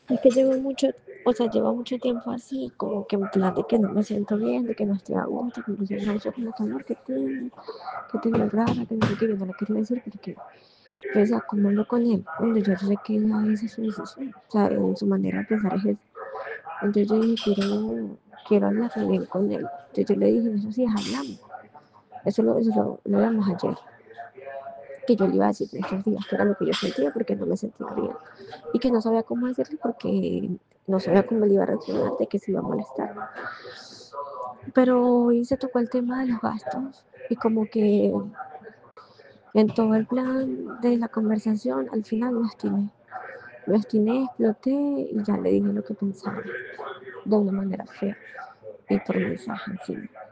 Es que llevo mucho, o sea, llevo mucho tiempo así, como que en plan de que no me siento bien, de que no estoy a gusto, que incluso me ha dicho como que amor, que te veo rara, que no sé qué, yo no le quería decir porque yo decía, ¿cómo hablo con él? Cuando yo sé que esa es su decisión, o sea, en su manera de pensar es esa. Entonces yo dije, quiero hablar bien con él. Entonces yo le dije, eso sí, hablamos. Lo hablamos ayer, que yo le iba a decir estos días, que era lo que yo sentía porque no me sentía bien. Y que no sabía cómo decirle porque no sabía cómo le iba a reaccionar, de que se iba a molestar. Pero hoy se tocó el tema de los gastos y como que en todo el plan de la conversación al final me obstiné, exploté y ya le dije lo que pensaba de una manera fea y por mensaje encima.